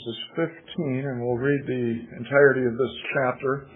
Genesis 15, and we'll read the entirety of this chapter.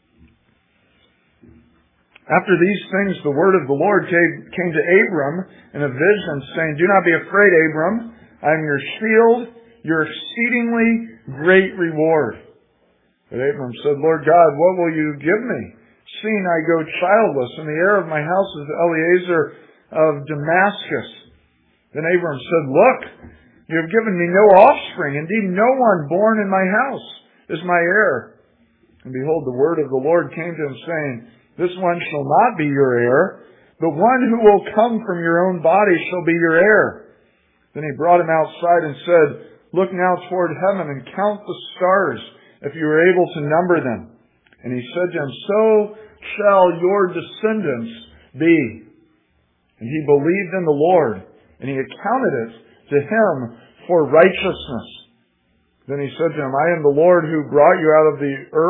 After these things, the word of the Lord came to Abram in a vision, saying, "Do not be afraid, Abram. I am your shield, your exceedingly great reward." But Abram said, "Lord God, what will you give me, seeing I go childless, and the heir of my house is Eliezer of Damascus?" Then Abram said, "Look, you have given me no offspring. Indeed, no one born in my house is my heir." And behold, the word of the Lord came to him, saying, "This one shall not be your heir, but one who will come from your own body shall be your heir." Then he brought him outside and said, "Look now toward heaven and count the stars, if you are able to number them." And he said to him, "So shall your descendants be." And he believed in the Lord, and he accounted it to him for righteousness. Then he said to him, "I am the Lord who brought you out of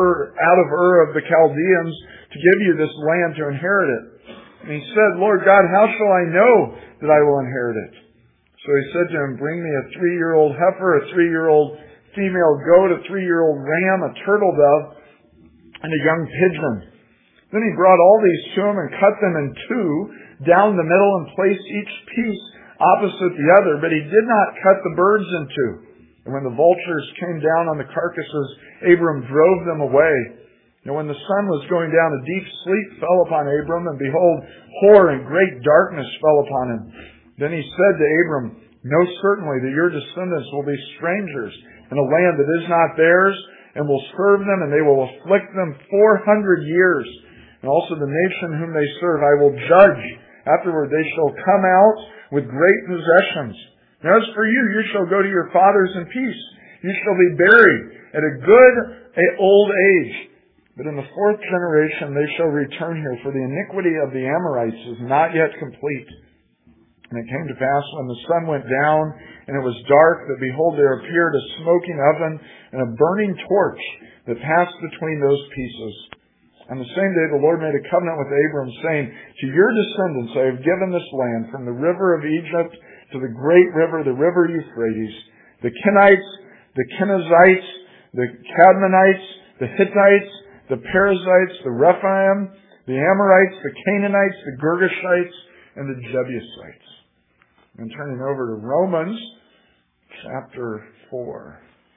Ur of the Chaldeans to give you this land to inherit it." And he said, "Lord God, how shall I know that I will inherit it?" So he said to him, "Bring me a 3-year-old heifer, a 3-year-old female goat, a 3-year-old ram, a turtle dove, and a young pigeon." Then he brought all these to him and cut them in two down the middle and placed each piece opposite the other, but he did not cut the birds in two. And when the vultures came down on the carcasses, Abram drove them away. And when the sun was going down, a deep sleep fell upon Abram, and behold, horror and great darkness fell upon him. Then he said to Abram, "Know certainly that your descendants will be strangers in a land that is not theirs, and will serve them, and they will afflict them 400 years. And also the nation whom they serve I will judge. Afterward they shall come out with great possessions. Now as for you, you shall go to your fathers in peace. You shall be buried at a good old age. But in the 4th generation they shall return here, for the iniquity of the Amorites is not yet complete." And it came to pass, when the sun went down and it was dark, that behold, there appeared a smoking oven and a burning torch that passed between those pieces. On the same day the Lord made a covenant with Abram, saying, "To your descendants I have given this land, from the river of Egypt to the great river, the river Euphrates, the Kenites, the Kenizzites, the Cadmonites, the Hittites, the Perizzites, the Rephaim, the Amorites, the Canaanites, the Girgashites, and the Jebusites." And turning over to Romans chapter 4.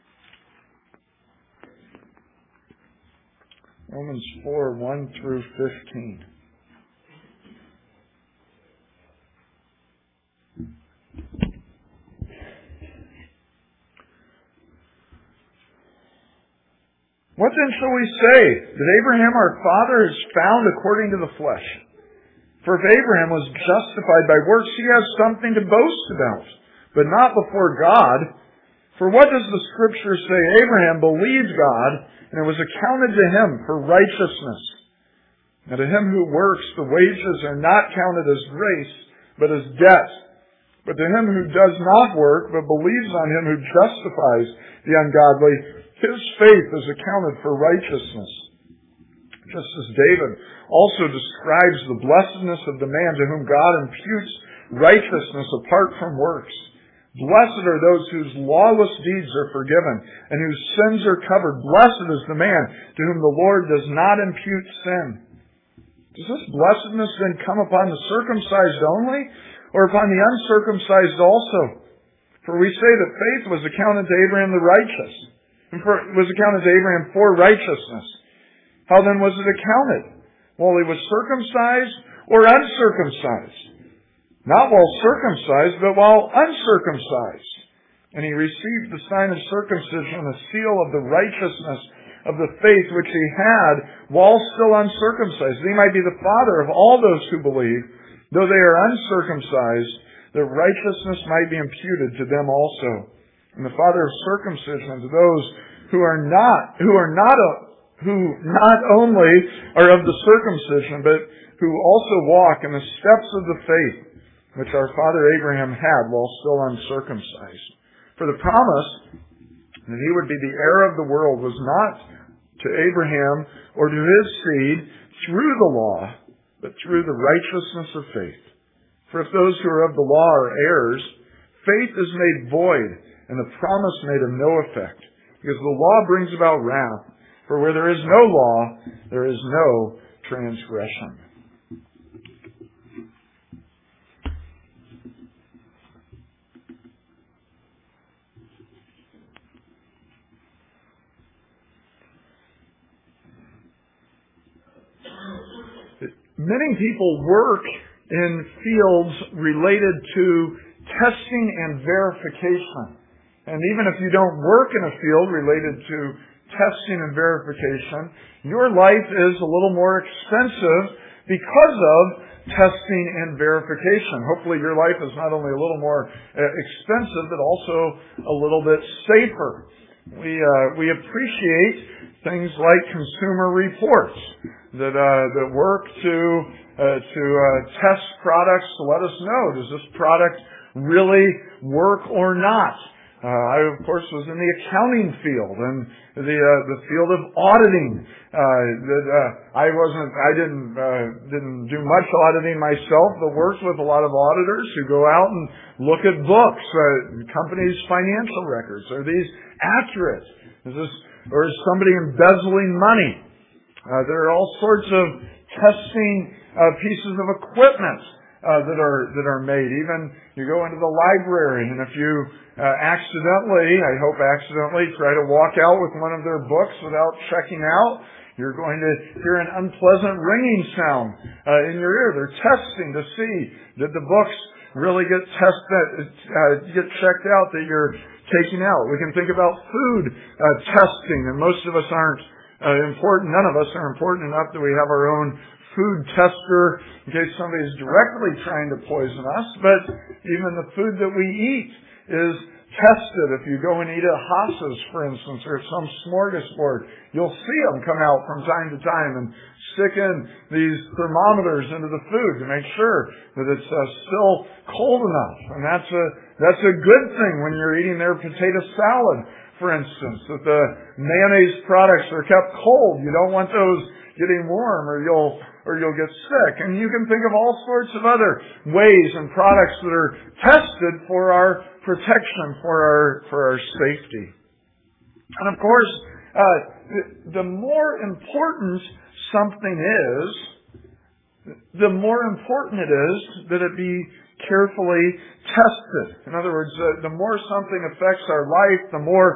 Romans 4, 1 through 15. "What then shall we say? That Abraham our father is found according to the flesh? For if Abraham was justified by works, he has something to boast about, but not before God. For what does the Scripture say? Abraham believed God, and it was accounted to him for righteousness. Now to him who works, the wages are not counted as grace, but as debt. But to him who does not work, but believes on him who justifies the ungodly, his faith is accounted for righteousness. Just as David also describes the blessedness of the man to whom God imputes righteousness apart from works. Blessed are those whose lawless deeds are forgiven and whose sins are covered. Blessed is the man to whom the Lord does not impute sin." Does this blessedness then come upon the circumcised only, or upon the uncircumcised also? For we say that faith was accounted to Abraham the righteous, was accounted to Abraham for righteousness. How then was it accounted? While he was circumcised or uncircumcised? Not while circumcised, but while uncircumcised. And he received the sign of circumcision, the seal of the righteousness of the faith which he had while still uncircumcised. That he might be the father of all those who believe, though they are uncircumcised, that righteousness might be imputed to them also. And the father of circumcision to those who not only are of the circumcision, but who also walk in the steps of the faith which our father Abraham had while still uncircumcised. For the promise that he would be the heir of the world was not to Abraham or to his seed through the law, but through the righteousness of faith. For if those who are of the law are heirs, faith is made void, and the promise made of no effect. Because the law brings about wrath. For where there is no law, there is no transgression. Many people work in fields related to testing and verification. And even if you don't work in a field related to testing and verification, your life is a little more expensive because of testing and verification. Hopefully your life is not only a little more expensive, but also a little bit safer. We appreciate things like Consumer Reports that work to test products to let us know, does this product really work or not? I, of course, was in the accounting field and the field of auditing. I didn't do much auditing myself, but worked with a lot of auditors who go out and look at books, companies' financial records. Are these accurate? Or is somebody embezzling money? There are all sorts of testing pieces of equipment that are made. Even you go into the library, and if you accidentally try to walk out with one of their books without checking out, you're going to hear an unpleasant ringing sound in your ear. They're testing to see did the books really get checked out that you're taking out. We can think about food testing, and most of us aren't important. None of us are important enough that we have our own food tester in case somebody's directly trying to poison us. But even the food that we eat is tested. If you go and eat at Haas's, for instance, or some smorgasbord, you'll see them come out from time to time and stick in these thermometers into the food to make sure that it's still cold enough. And that's a good thing when you're eating their potato salad, for instance, that the mayonnaise products are kept cold. You don't want those getting warm or you'll get sick. And you can think of all sorts of other ways and products that are tested for our protection, for our safety. And of course, the more important something is, the more important it is that it be carefully tested. In other words, the more something affects our life, the more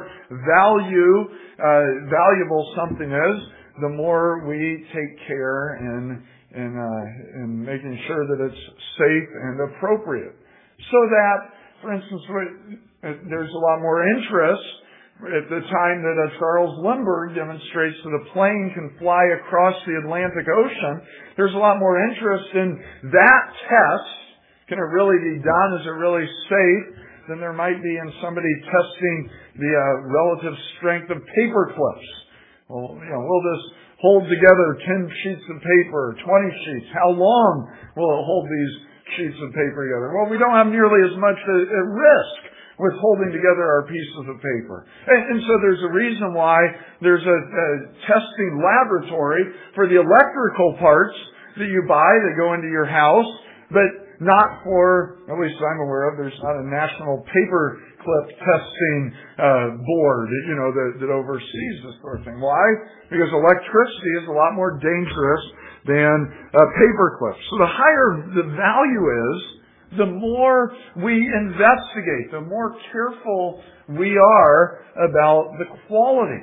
valuable something is, the more we take care in making sure that it's safe and appropriate. So that, for instance, there's a lot more interest at the time that Charles Lindbergh demonstrates that a plane can fly across the Atlantic Ocean. There's a lot more interest in that test. Can it really be done? Is it really safe? Than there might be in somebody testing the relative strength of paper clips. Well, will this hold together 10 sheets of paper, 20 sheets? How long will it hold these sheets of paper together? Well, we don't have nearly as much at risk with holding together our pieces of paper. And so there's a reason why there's a testing laboratory for the electrical parts that you buy that go into your house, but not for, at least I'm aware of, there's not a national paper clip testing board, that oversees this sort of thing. Why? Because electricity is a lot more dangerous than paper clips. So the higher the value is, the more we investigate, the more careful we are about the quality.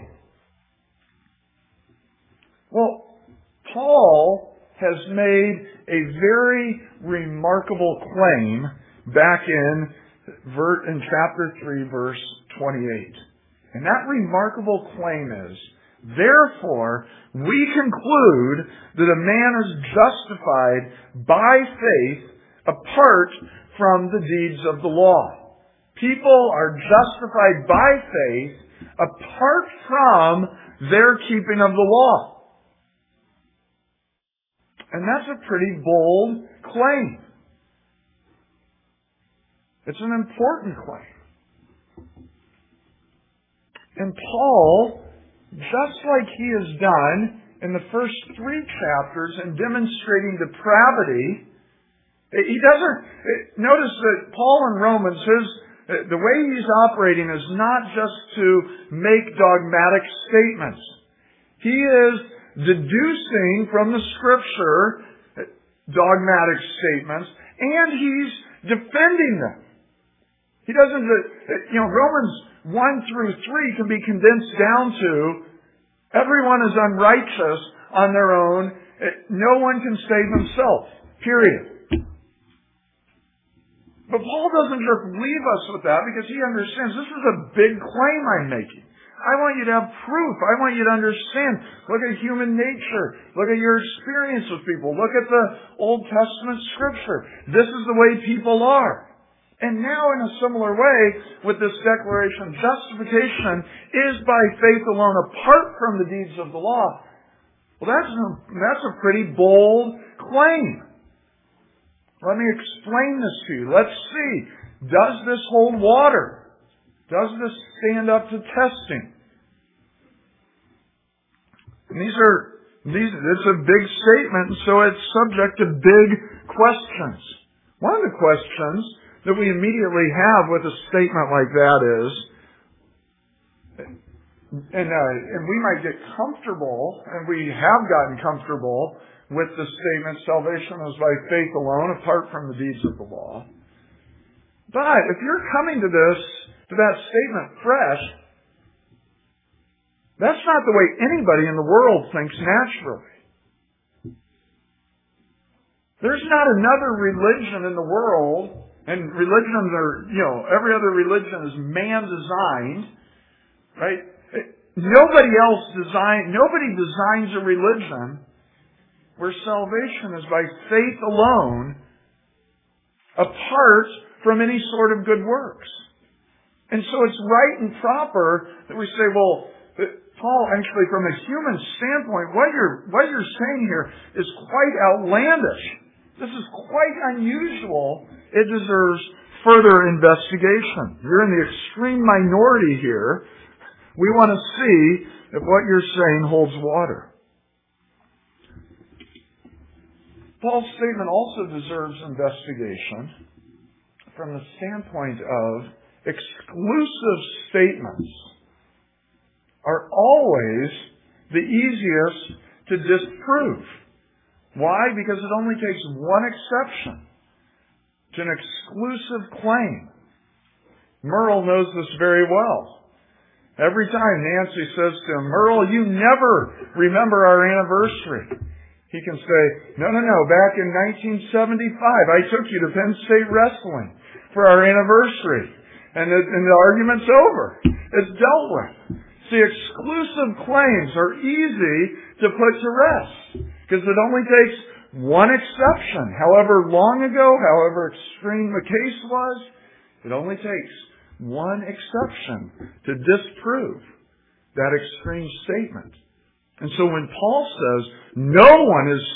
Well, Paul has made a very remarkable claim back in chapter 3, verse 28. And that remarkable claim is, therefore, we conclude that a man is justified by faith apart from the deeds of the law. People are justified by faith apart from their keeping of the law. And that's a pretty bold claim. It's an important claim. And Paul, just like he has done in the first 3 chapters in demonstrating depravity, he doesn't, notice that Paul in Romans, the way he's operating is not just to make dogmatic statements. He is deducing from the Scripture dogmatic statements, and he's defending them. He doesn't, Romans 1 through 3 can be condensed down to everyone is unrighteous on their own. No one can save himself. Period. But Paul doesn't just leave us with that because he understands this is a big claim I'm making. I want you to have proof. I want you to understand. Look at human nature. Look at your experience with people. Look at the Old Testament Scripture. This is the way people are. And now in a similar way, with this declaration, justification is by faith alone, apart from the deeds of the law. Well, that's a pretty bold claim. Let me explain this to you. Let's see. Does this hold water? Does this stand up to testing? And it's a big statement, so it's subject to big questions. One of the questions that we immediately have with a statement like that is, and we might get comfortable, and we have gotten comfortable with the statement, salvation is by faith alone, apart from the deeds of the law. But if you're coming to that statement fresh, that's not the way anybody in the world thinks naturally. There's not another religion in the world, and religions are, every other religion is man-designed, right? Nobody designs a religion where salvation is by faith alone, apart from any sort of good works. And so it's right and proper that we say, well, Paul, actually from a human standpoint, what you're saying here is quite outlandish. This is quite unusual. It deserves further investigation. You're in the extreme minority here. We want to see if what you're saying holds water. Paul's statement also deserves investigation from the standpoint of exclusive statements are always the easiest to disprove. Why? Because it only takes one exception to an exclusive claim. Merle knows this very well. Every time Nancy says to him, Merle, you never remember our anniversary. He can say, no, back in 1975, I took you to Penn State Wrestling for our anniversary. And the argument's over. It's dealt with. See, exclusive claims are easy to put to rest because it only takes one exception. However long ago, however extreme the case was, it only takes one exception to disprove that extreme statement. And so when Paul says, no one is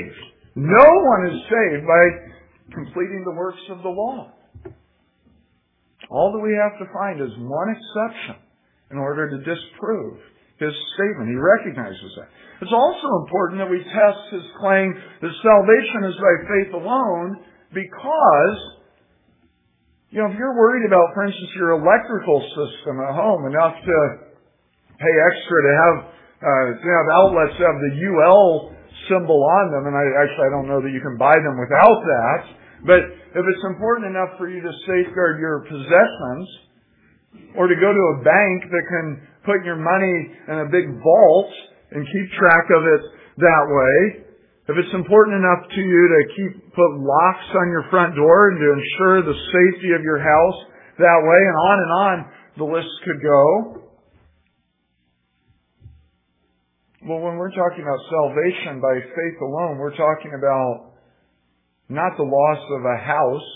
saved by completing the works of the law. All that we have to find is one exception in order to disprove his statement. He recognizes that. It's also important that we test his claim that salvation is by faith alone because, if you're worried about, for instance, your electrical system at home, enough to pay extra to have outlets that have the UL symbol on them, and I don't know that you can buy them without that, but if it's important enough for you to safeguard your possessions, or to go to a bank that can put your money in a big vault and keep track of it that way, if it's important enough to you to put locks on your front door and to ensure the safety of your house that way, and on the list could go. Well, when we're talking about salvation by faith alone, we're talking about not the loss of a house,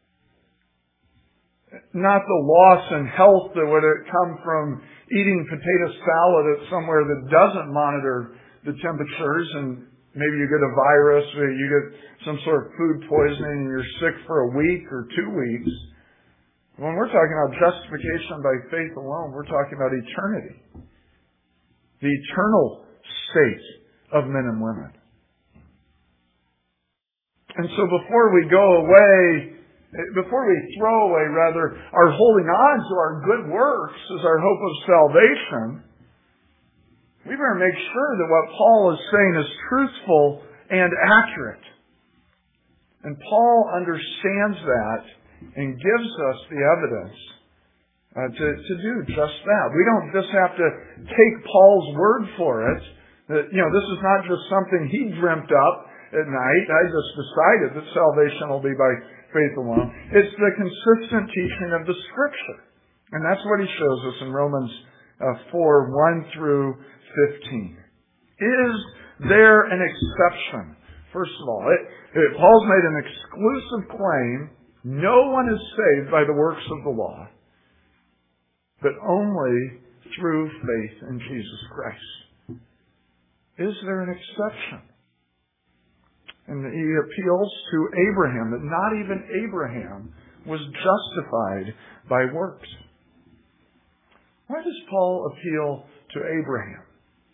not the loss in health that would come from eating potato salad at somewhere that doesn't monitor the temperatures, and maybe you get a virus or you get some sort of food poisoning and you're sick for a week or 2 weeks. When we're talking about justification by faith alone, we're talking about eternity. The eternal state of men and women. And so before we go away before we throw away, rather, our holding on to our good works as our hope of salvation, we better make sure that what Paul is saying is truthful and accurate. And Paul understands that and gives us the evidence to do just that. We don't just have to take Paul's word for it. That, this is not just something he dreamt up at night. I just decided that salvation will be by faith alone. It's the consistent teaching of the Scripture. And that's what he shows us in Romans 4, 1 through 15. Is there an exception? First of all, Paul's made an exclusive claim. No one is saved by the works of the law, but only through faith in Jesus Christ. Is there an exception? And he appeals to Abraham, that not even Abraham was justified by works. Why does Paul appeal to Abraham?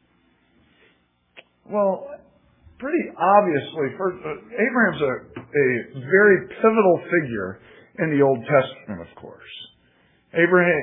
Well, pretty obviously, Abraham's a very pivotal figure in the Old Testament, of course. Abraham,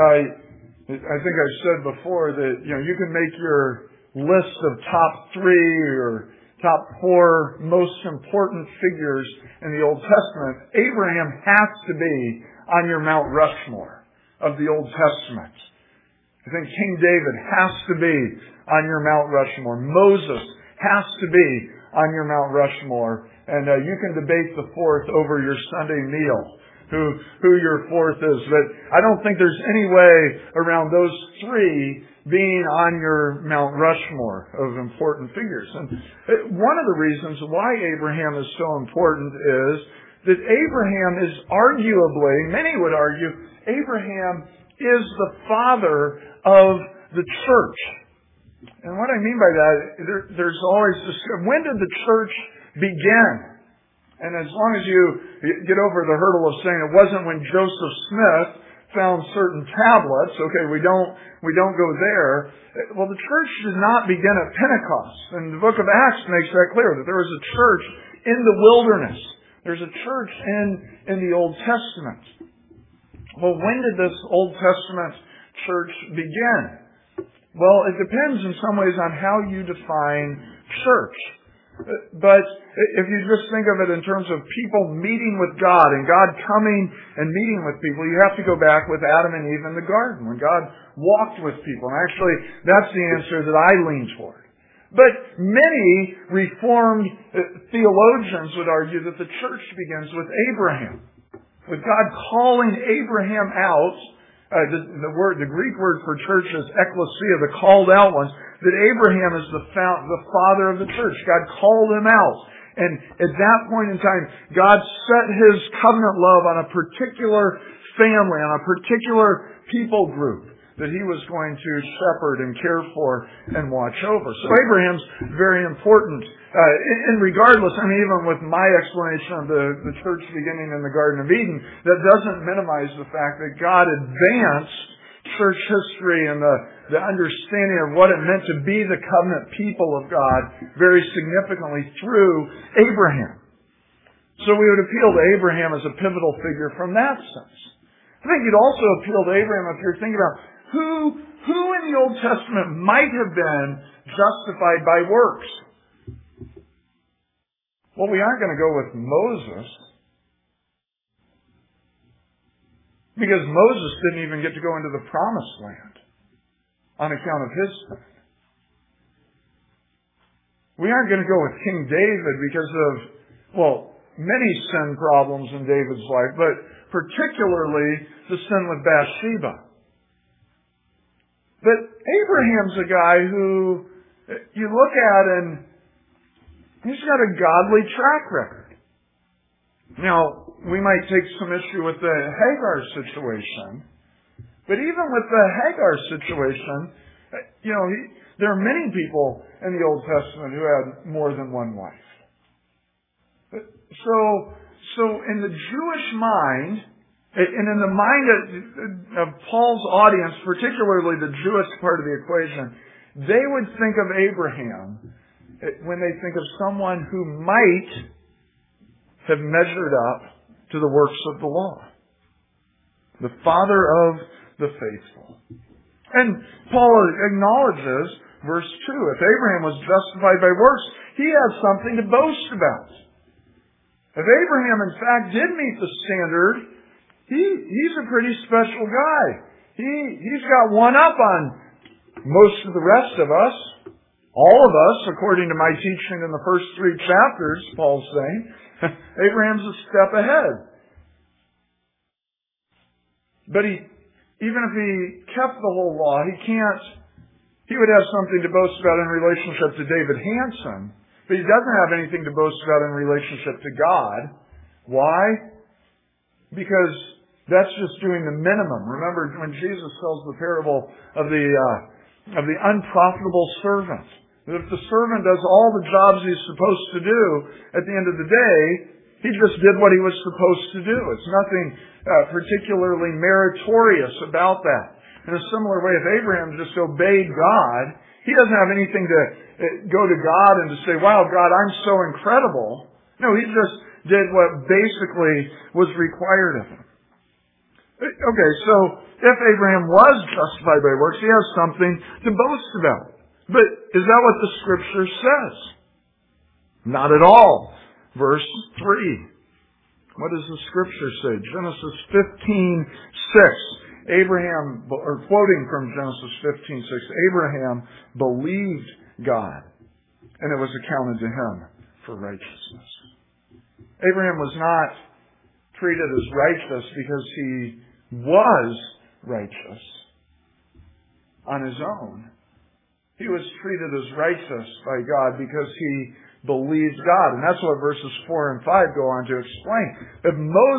I think I've said before that, you can make your list of top 3 or top 4 most important figures in the Old Testament. Abraham has to be on your Mount Rushmore of the Old Testament. I think King David has to be on your Mount Rushmore. Moses has to be on your Mount Rushmore. And you can debate the 4th over your Sunday meal, who your 4th is. But I don't think there's any way around those 3 being on your Mount Rushmore of important figures. And one of the reasons why Abraham is so important is that Abraham is arguably, many would argue, Abraham is the father of the church. And what I mean by that, there's always this, when did the church begin? And as long as you get over the hurdle of saying it wasn't when Joseph Smith found certain tablets, okay, we don't go there. Well, the church did not begin at Pentecost. And the book of Acts makes that clear, that there was a church in the wilderness. There's a church in the Old Testament. Well, when did this Old Testament church begin? Well, it depends in some ways on how you define church. But if you just think of it in terms of people meeting with God and God coming and meeting with people, you have to go back with Adam and Eve in the garden when God walked with people. And actually, that's the answer that I lean toward. But many Reformed theologians would argue that the church begins with Abraham, with God calling Abraham out. The Greek word for church is ekklesia, the called out ones, that Abraham is the father of the church. God called him out. And at that point in time, God set His covenant love on a particular family, on a particular people group that He was going to shepherd and care for and watch over. So Abraham's very important. And regardless, even with my explanation of the church beginning in the Garden of Eden, that doesn't minimize the fact that God advanced church history and the understanding of what it meant to be the covenant people of God very significantly through Abraham. So we would appeal to Abraham as a pivotal figure from that sense. I think you'd also appeal to Abraham if you're thinking about who in the Old Testament might have been justified by works. Well, we aren't going to go with Moses, because Moses didn't even get to go into the promised land on account of his sin. We aren't going to go with King David because of, many sin problems in David's life, but particularly the sin with Bathsheba. But Abraham's a guy who you look at and he's got a godly track record. Now, we might take some issue with the Hagar situation, but even with the Hagar situation, there are many people in the Old Testament who had more than one wife. So in the Jewish mind, and in the mind of Paul's audience, particularly the Jewish part of the equation, they would think of Abraham when they think of someone who might have measured up to the works of the law. The father of the faithful. And Paul acknowledges, verse 2, if Abraham was justified by works, he has something to boast about. If Abraham, in fact, did meet the standard, he's a pretty special guy. He's got one up on most of the rest of us. All of us, according to my teaching in the first 3 chapters, Paul's saying, Abraham's a step ahead. But even if he kept the whole law, he would have something to boast about in relationship to David Hanson, but he doesn't have anything to boast about in relationship to God. Why? Because that's just doing the minimum. Remember when Jesus tells the parable of the unprofitable servant. That if the servant does all the jobs he's supposed to do, at the end of the day, he just did what he was supposed to do. It's nothing particularly meritorious about that. In a similar way, if Abraham just obeyed God, he doesn't have anything to go to God and to say, wow, God, I'm so incredible. No, he just did what basically was required of him. Okay, so if Abraham was justified by works, he has something to boast about. But is that what the Scripture says? Not at all. Verse 3. What does the Scripture say? Genesis 15:6. Abraham, or quoting from Genesis 15:6, Abraham believed God, and it was accounted to him for righteousness. Abraham was not treated as righteous because he was righteous on his own. He was treated as righteous by God because he believed God. And that's what verses 4 and 5 go on to explain. If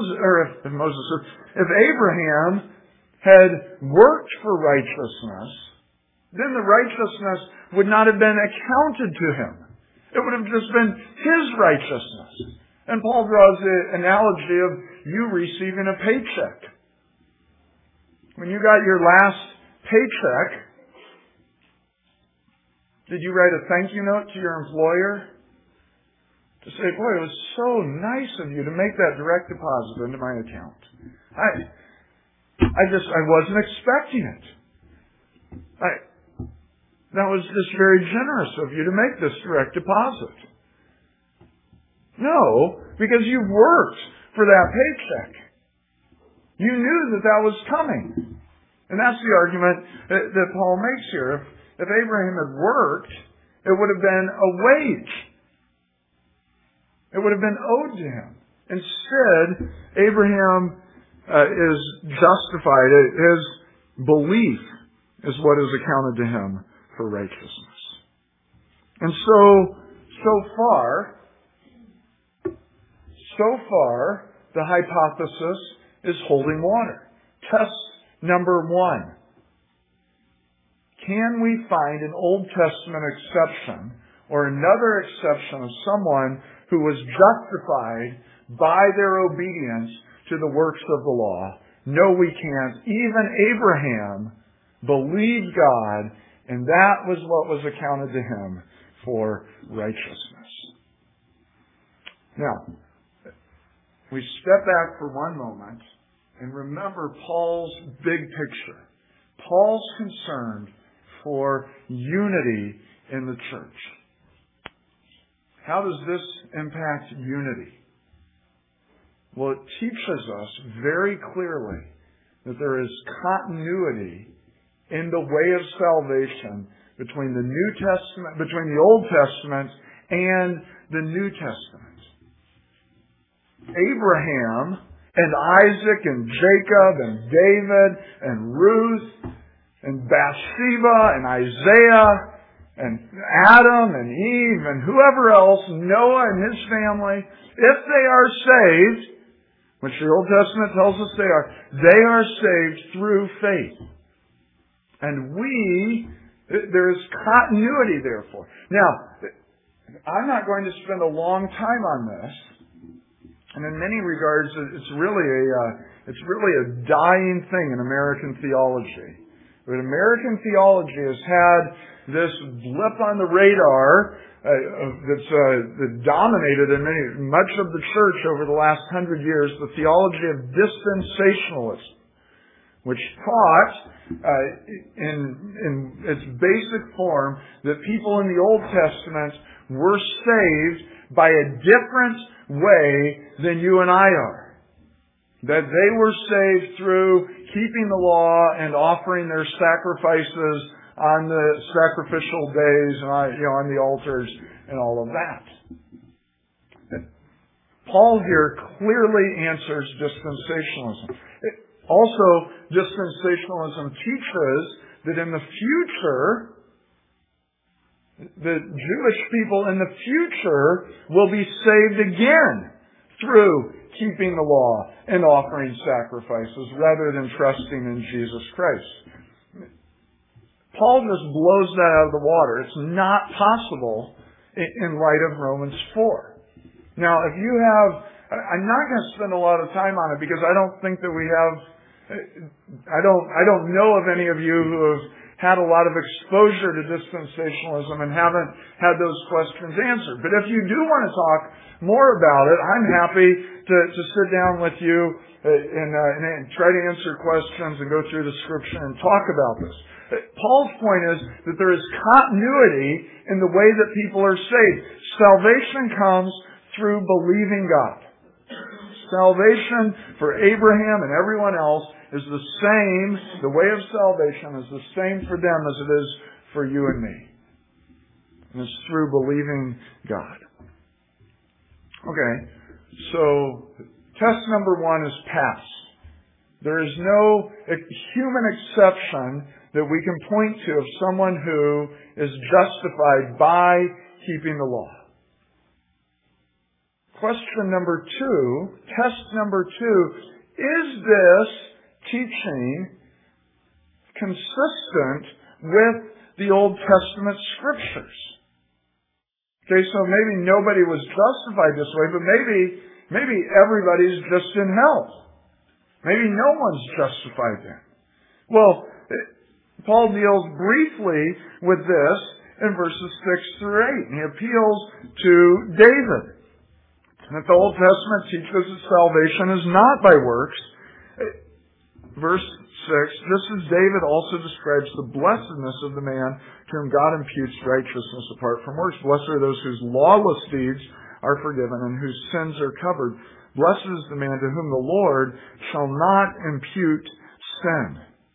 Abraham had worked for righteousness, then the righteousness would not have been accounted to him. It would have just been his righteousness. And Paul draws the analogy of you receiving a paycheck. When you got your last paycheck, did you write a thank you note to your employer? To say, boy, it was so nice of you to make that direct deposit into my account. I wasn't expecting it. That was just very generous of you to make this direct deposit. No, because you've worked for that paycheck. You knew that was coming. And that's the argument that Paul makes here. If Abraham had worked, it would have been a wage. It would have been owed to him. Instead, Abraham is justified. His belief is what is accounted to him for righteousness. And so far, the hypothesis is holding water. Test number 1. Can we find an Old Testament exception or another exception of someone who was justified by their obedience to the works of the law? No, we can't. Even Abraham believed God, and that was what was accounted to him for righteousness. Now, we step back for one moment and remember Paul's big picture. Paul's concerned for unity in the church. How does this impact unity? Well, it teaches us very clearly that there is continuity in the way of salvation between the Old Testament and the New Testament. Abraham and Isaac and Jacob and David and Ruth and Bathsheba and Isaiah and Adam and Eve and whoever else, Noah and his family, if they are saved, which the Old Testament tells us they are saved through faith. And there is continuity therefore. Now, I'm not going to spend a long time on this. And in many regards, it's really a dying thing in American theology. But American theology has had this blip on the radar that dominated in much of the church over the last 100 years, the theology of dispensationalism, which taught in its basic form that people in the Old Testament were saved by a different way than you and I are. That they were saved through keeping the law and offering their sacrifices on the sacrificial days and on the altars and all of that. Paul here clearly answers dispensationalism. Also, dispensationalism teaches that in the future, the Jewish people in the future will be saved again through keeping the law and offering sacrifices rather than trusting in Jesus Christ. Paul just blows that out of the water. It's not possible in light of Romans 4. Now, if you have, I'm not going to spend a lot of time on it because I don't think that we have, I don't know of any of you who have had a lot of exposure to dispensationalism and haven't had those questions answered. But if you do want to talk more about it, I'm happy to sit down with you and try to answer questions and go through the scripture and talk about this. Paul's point is that there is continuity in the way that people are saved. Salvation comes through believing God. Salvation for Abraham and everyone else is the same. The way of salvation is the same for them as it is for you and me. And it's through believing God. Okay, so test number 1 is pass. There is no human exception that we can point to of someone who is justified by keeping the law. Question number 2, test number 2, is this teaching consistent with the Old Testament scriptures? Okay, so maybe nobody was justified this way, but maybe everybody's just in hell. Maybe no one's justified then. Well, Paul deals briefly with this in verses 6 through 8. And he appeals to David. That the Old Testament teaches that salvation is not by works. Verse 6, just as David also describes the blessedness of the man to whom God imputes righteousness apart from works. Blessed are those whose lawless deeds are forgiven and whose sins are covered. Blessed is the man to whom the Lord shall not impute sin.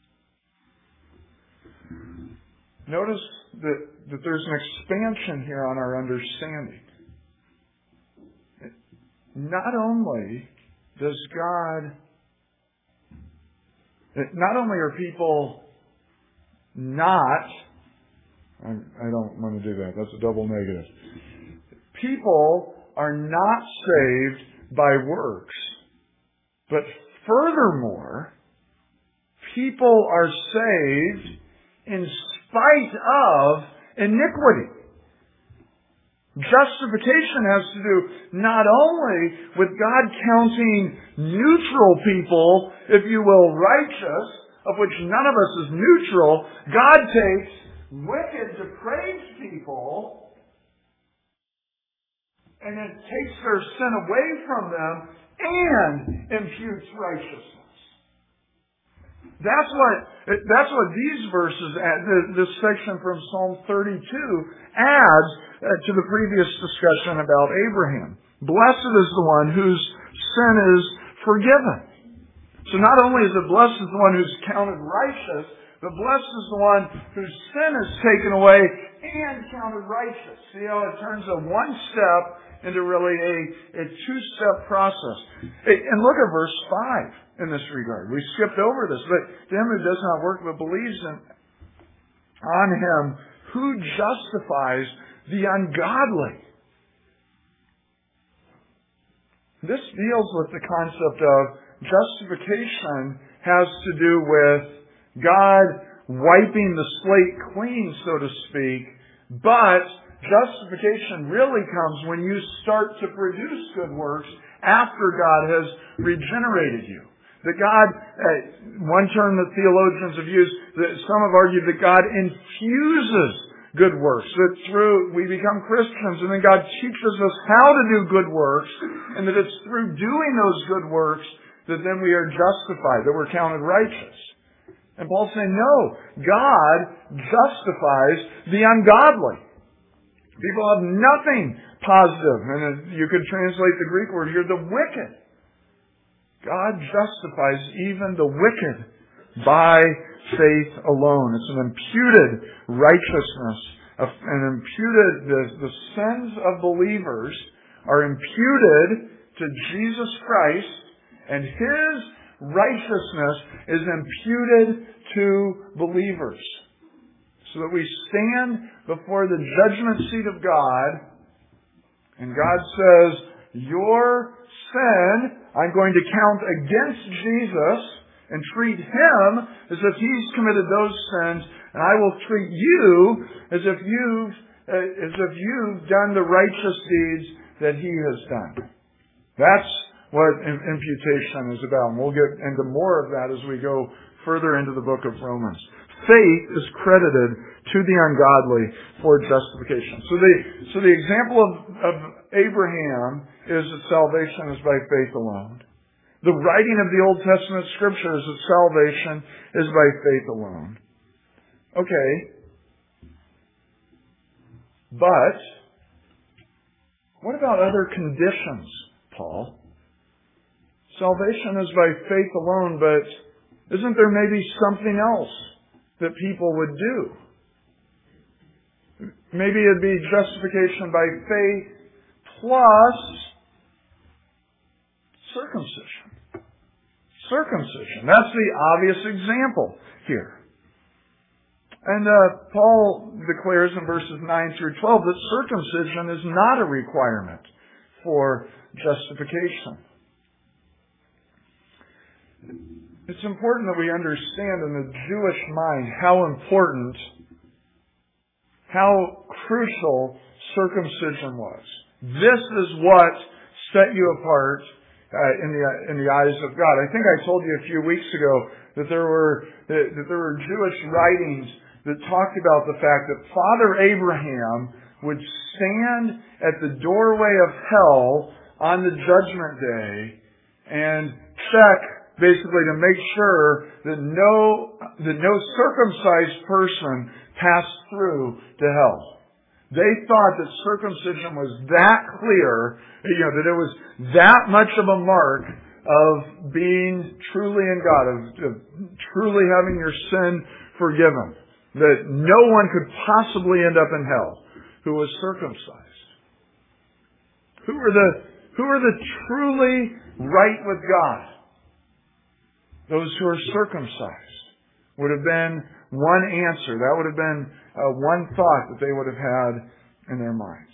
Notice that there's an expansion here on our understanding. Not only are people not, I don't want to do that. That's a double negative. People are not saved by works. But furthermore, people are saved in spite of iniquity. Justification has to do not only with God counting neutral people, if you will, righteous, of which none of us is neutral. God takes wicked, depraved people and then takes their sin away from them and imputes righteousness. That's what these verses add, this section from Psalm 32 adds to the previous discussion about Abraham. Blessed is the one whose sin is forgiven. So not only is it blessed is the one who's counted righteous, but blessed is the one whose sin is taken away and counted righteous. See how it turns a one step into really a two-step process. And look at verse 5 in this regard. We skipped over this. But to him who does not work but believes on him who justifies the ungodly. This deals with the concept of justification has to do with God wiping the slate clean, so to speak, but justification really comes when you start to produce good works after God has regenerated you. That God, one term that theologians have used, that some have argued that God infuses good works. That through we become Christians and then God teaches us how to do good works, and that it's through doing those good works that then we are justified, that we're counted righteous. And Paul's saying, no, God justifies the ungodly. People have nothing positive. And you could translate the Greek word here, the wicked. God justifies even the wicked by faith alone. It's an imputed righteousness. The sins of believers are imputed to Jesus Christ, and His righteousness is imputed to believers. So that we stand before the judgment seat of God, and God says, your sin I'm going to count against Jesus and treat Him as if He's committed those sins, and I will treat you as if you've done the righteous deeds that He has done. That's what imputation is about. And we'll get into more of that as we go further into the book of Romans. Faith is credited to the ungodly for justification. So the example of Abraham is that salvation is by faith alone. The writing of the Old Testament Scripture is that salvation is by faith alone. Okay. But what about other conditions, Paul? Salvation is by faith alone, but isn't there maybe something else that people would do? Maybe it'd be justification by faith plus circumcision. Circumcision. That's the obvious example here. And Paul declares in verses 9 through 12 that circumcision is not a requirement for justification. It's important that we understand in the Jewish mind how important, how crucial circumcision was. This is what set you apart in the eyes of God. I think I told you a few weeks ago that there were Jewish writings that talked about the fact that Father Abraham would stand at the doorway of hell on the judgment day and check, basically, to make sure that no circumcised person passed through to hell. They thought that circumcision was that clear, that it was that much of a mark of being truly in God, of truly having your sin forgiven, that no one could possibly end up in hell who was circumcised. Who are the truly right with God? Those who are circumcised would have been one answer. That would have been one thought that they would have had in their minds.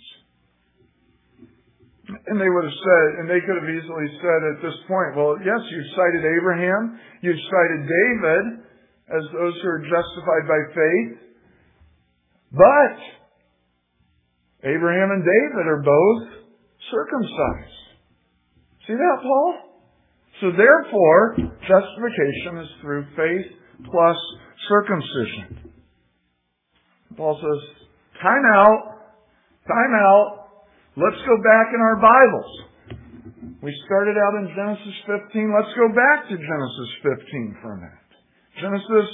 And they would have said, and they could have easily said at this point, well, yes, you've cited Abraham, you've cited David as those who are justified by faith, but Abraham and David are both circumcised. See that, Paul? So therefore, justification is through faith plus circumcision. Paul says, time out. Let's go back in our Bibles. We started out in Genesis 15. Let's go back to Genesis 15 for a minute. Genesis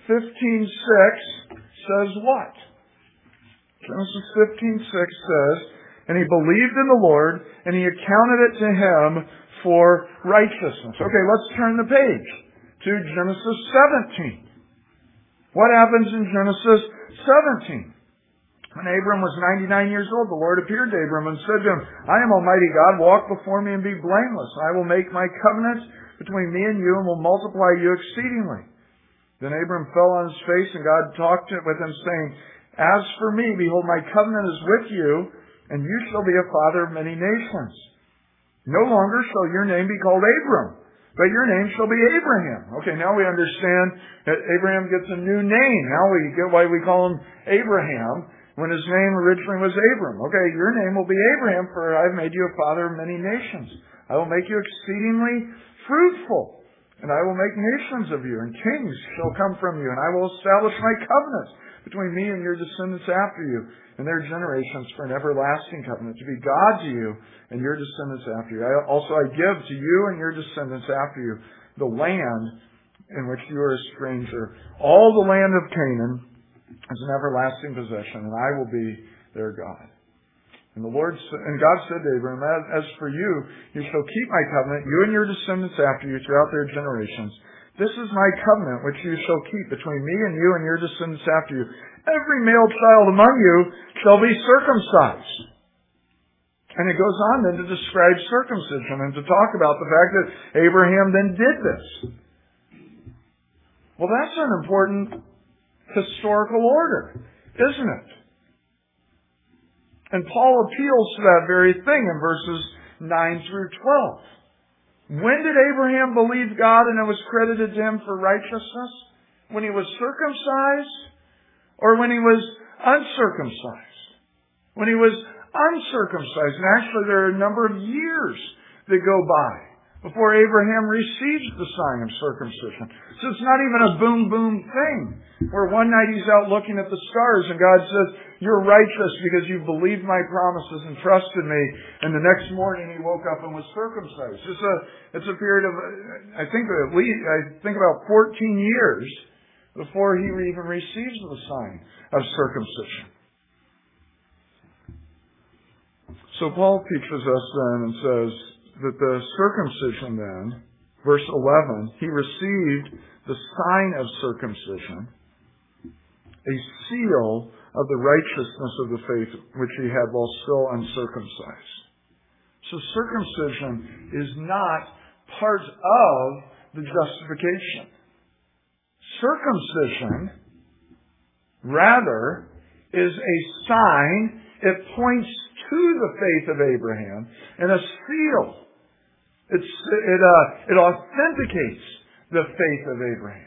15:6 says what? Genesis 15:6 says, and he believed in the Lord, and he accounted it to him for righteousness. Okay, let's turn the page to Genesis 17. What happens in Genesis 17? When Abram was 99 years old, the Lord appeared to Abram and said to him, I am Almighty God, walk before me and be blameless. I will make my covenant between me and you and will multiply you exceedingly. Then Abram fell on his face, and God talked with him, saying, As for me, behold, my covenant is with you, and you shall be a father of many nations. No longer shall your name be called Abram, but your name shall be Abraham. Okay, now we understand that Abraham gets a new name. Now we get why we call him Abraham when his name originally was Abram. Okay, your name will be Abraham, for I have made you a father of many nations. I will make you exceedingly fruitful, and I will make nations of you, and kings shall come from you, and I will establish my covenant between me and your descendants after you and their generations for an everlasting covenant, to be God to you and your descendants after you. I give to you and your descendants after you the land in which you are a stranger, all the land of Canaan as an everlasting possession, and I will be their God. And God said to Abraham, as for you, you shall keep my covenant, you and your descendants after you throughout their generations. This is my covenant which you shall keep between me and you and your descendants after you. Every male child among you shall be circumcised. And it goes on then to describe circumcision and to talk about the fact that Abraham then did this. Well, that's an important historical order, isn't it? And Paul appeals to that very thing in verses 9 through 12. When did Abraham believe God and it was credited to him for righteousness? When he was circumcised or when he was uncircumcised? When he was uncircumcised. And actually there are a number of years that go by before Abraham receives the sign of circumcision. So it's not even a boom, boom thing where one night he's out looking at the stars and God says, you're righteous because you believed my promises and trusted me. And the next morning he woke up and was circumcised. It's a period of, I think about 14 years before he even receives the sign of circumcision. So Paul teaches us then and says that the circumcision then, verse 11, he received the sign of circumcision, a seal of the righteousness of the faith which he had while still uncircumcised. So circumcision is not part of the justification. Circumcision, rather, is a sign. It points to the faith of Abraham and a seal. It authenticates the faith of Abraham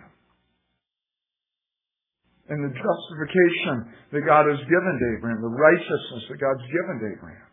and the justification that God has given to Abraham, the righteousness that God's given to Abraham.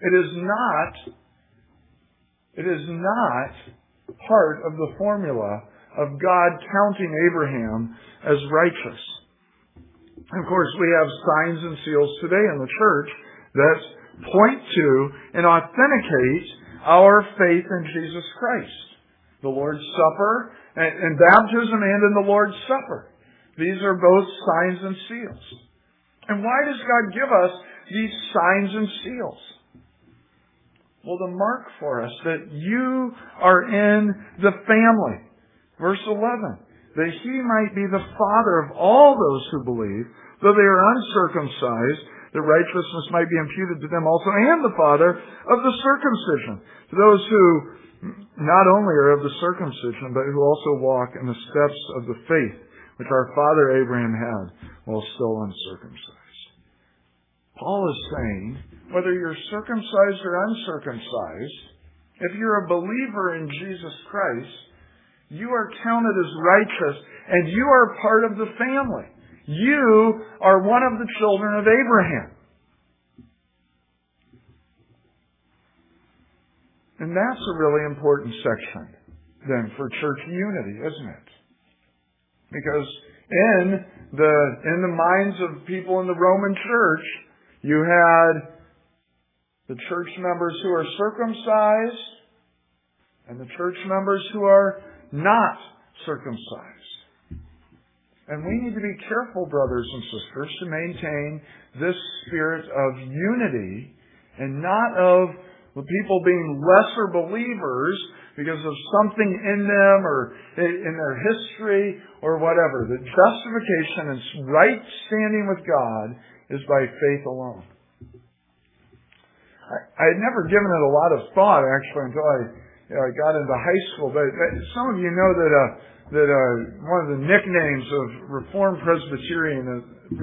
It is not part of the formula of God counting Abraham as righteous. And of course, we have signs and seals today in the church that point to and authenticate our faith in Jesus Christ. The Lord's Supper, in baptism and in the Lord's Supper. These are both signs and seals. And why does God give us these signs and seals? Well, to mark for us that you are in the family. Verse 11. That he might be the father of all those who believe, though they are uncircumcised, that righteousness might be imputed to them also, and the father of the circumcision, to those who not only are of the circumcision, but who also walk in the steps of the faith which our father Abraham had while still uncircumcised. Paul is saying, whether you're circumcised or uncircumcised, if you're a believer in Jesus Christ, you are counted as righteous and you are part of the family. You are one of the children of Abraham. And that's a really important section then for church unity, isn't it? Because in the minds of people in the Roman church, you had the church members who are circumcised and the church members who are not circumcised. And we need to be careful, brothers and sisters, to maintain this spirit of unity and not of the people being lesser believers because of something in them or in their history or whatever. The justification and right standing with God is by faith alone. I had never given it a lot of thought, actually, until I got into high school. But some of you know that one of the nicknames of Reformed Presbyterians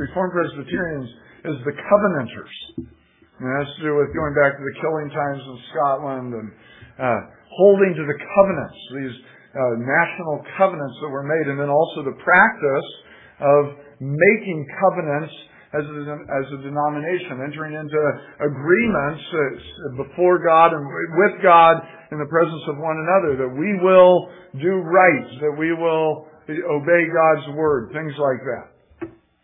is the Covenanters. And it has to do with going back to the killing times in Scotland and holding to the covenants, these national covenants that were made, and then also the practice of making covenants as a denomination, entering into agreements before God and with God in the presence of one another, that we will do right, that we will obey God's word, things like that.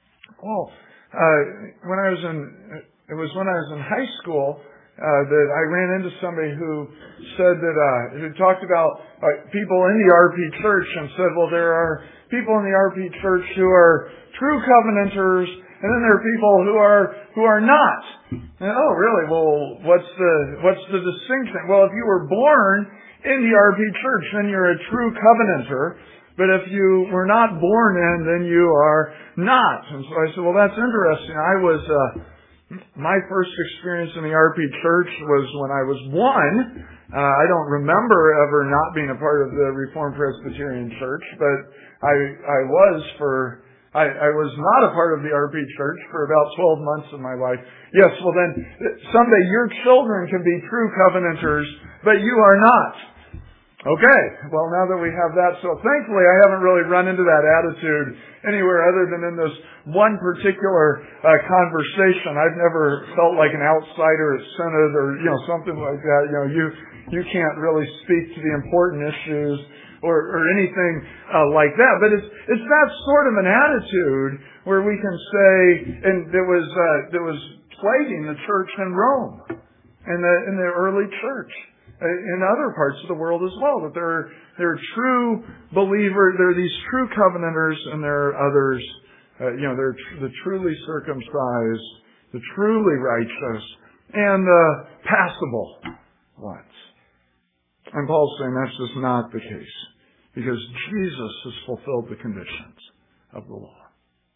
when I was in high school that I ran into somebody who said that who talked about people in the RP church and said, well, there are people in the RP church who are true covenanters, and then there are people who are not. And, oh, really? Well, what's the distinction? Well, if you were born in the RP church, then you're a true covenanter. But if you were not born in, then you are not. And so I said, well, that's interesting. My first experience in the RP church was when I was 1. I don't remember ever not being a part of the Reformed Presbyterian Church, but I was not a part of the RP church for about 12 months of my life. Yes, well then, someday your children can be true covenanters, but you are not. Okay, well now that we have that, so thankfully I haven't really run into that attitude anywhere other than in this one particular conversation. I've never felt like an outsider at Synod or, something like that. You can't really speak to the important issues or anything like that. But it's that sort of an attitude where we can say, and that was plaguing the church in Rome, in the early church. In other parts of the world as well, that there are true believers, there are these true covenanters, and there are others, they're the truly circumcised, the truly righteous, and the passable ones. And Paul's saying that's just not the case, because Jesus has fulfilled the conditions of the law.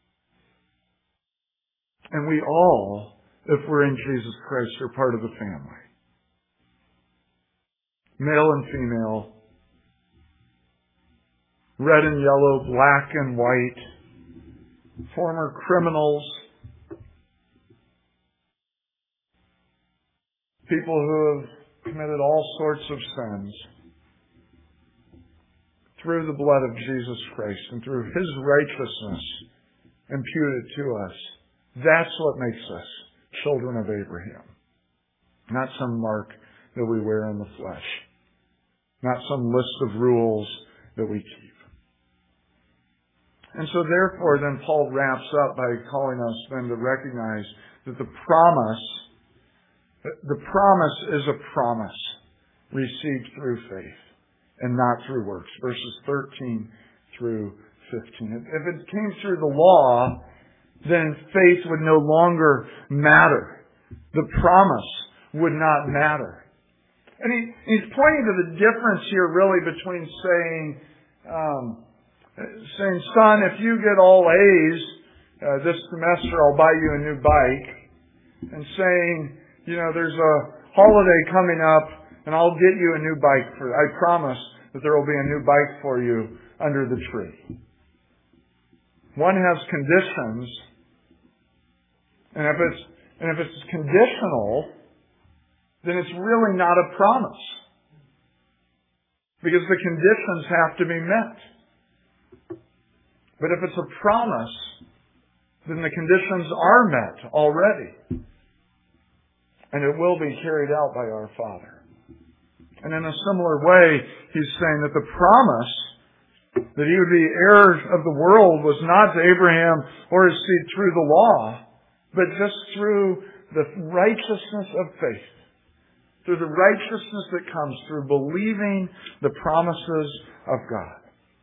And we all, if we're in Jesus Christ, are part of the family. Male and female, red and yellow, black and white, former criminals, people who have committed all sorts of sins, through the blood of Jesus Christ and through His righteousness imputed to us. That's what makes us children of Abraham. Not some mark that we wear in the flesh. Not some list of rules that we keep. And so therefore then Paul wraps up by calling us then to recognize that the promise is a promise received through faith and not through works. Verses 13 through 15. If it came through the law, then faith would no longer matter. The promise would not matter. And he's pointing to the difference here really between saying, son, if you get all A's this semester, I'll buy you a new bike. And saying, there's a holiday coming up and I'll get you a new bike. I promise that there will be a new bike for you under the tree. One has conditions, and if it's conditional, then it's really not a promise. Because the conditions have to be met. But if it's a promise, then the conditions are met already. And it will be carried out by our Father. And in a similar way, he's saying that the promise that he would be heir of the world was not to Abraham or his seed through the law, but just through the righteousness of faith. Through the righteousness that comes through believing the promises of God.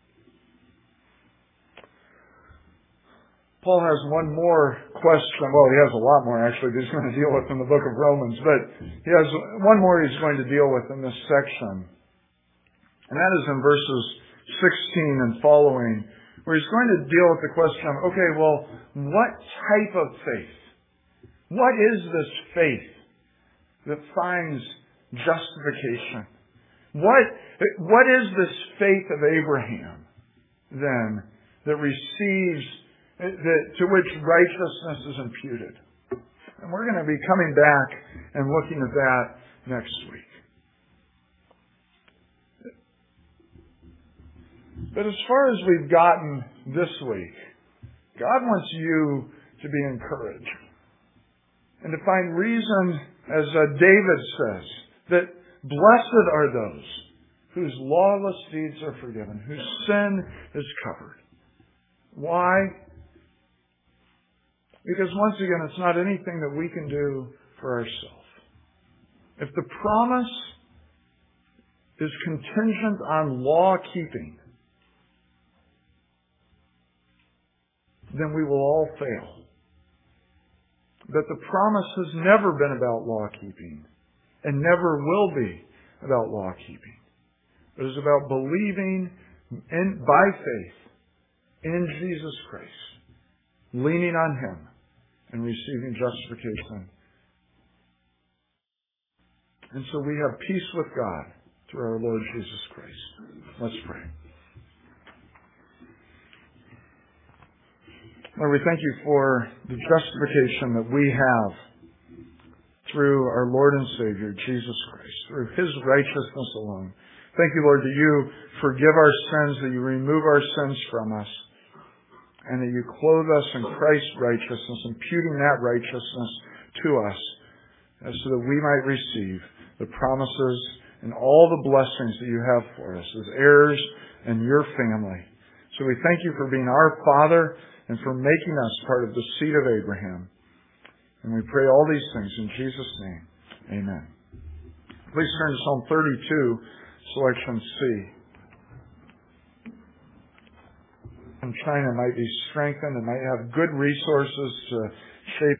Paul has one more question. Well, he has a lot more actually that he's going to deal with in the book of Romans, but he has one more he's going to deal with in this section. And that is in verses 16 and following, where he's going to deal with the question of, okay, well, what type of faith? What is this faith that finds justification? What is this faith of Abraham, then, that receives, to which righteousness is imputed? And we're going to be coming back and looking at that next week. But as far as we've gotten this week, God wants you to be encouraged and to find reason, as David says, that blessed are those whose lawless deeds are forgiven, whose sin is covered. Why? Because once again, it's not anything that we can do for ourselves. If the promise is contingent on law keeping, then we will all fail. But the promise has never been about law keeping and never will be about law keeping. It is about believing by faith in Jesus Christ, leaning on Him, and receiving justification. And so we have peace with God through our Lord Jesus Christ. Let's pray. Lord, we thank You for the justification that we have through our Lord and Savior, Jesus Christ, through His righteousness alone. Thank You, Lord, that You forgive our sins, that You remove our sins from us, and that You clothe us in Christ's righteousness, imputing that righteousness to us, so that we might receive the promises and all the blessings that You have for us as heirs and Your family. So we thank You for being our Father and for making us part of the seed of Abraham. And we pray all these things in Jesus' name. Amen. Please turn to Psalm 32, selection C. And China might be strengthened and might have good resources to